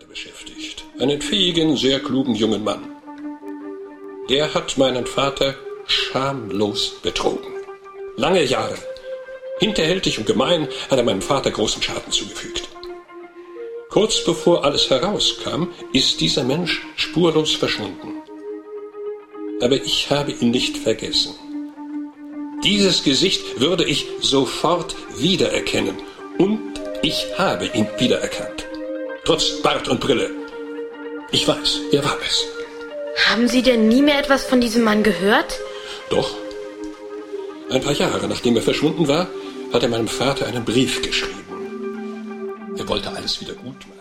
beschäftigt. Einen fähigen, sehr klugen jungen Mann. Der hat meinen Vater schamlos betrogen. Lange Jahre. Hinterhältig und gemein hat er meinem Vater großen Schaden zugefügt. Kurz bevor alles herauskam, ist dieser Mensch spurlos verschwunden. Aber ich habe ihn nicht vergessen. Dieses Gesicht würde ich sofort wiedererkennen. Und ich habe ihn wiedererkannt. Trotz Bart und Brille. Ich weiß, er war es. Haben Sie denn nie mehr etwas von diesem Mann gehört? Doch. Ein paar Jahre nachdem er verschwunden war, hat er meinem Vater einen Brief geschrieben. Er wollte alles wieder gut machen.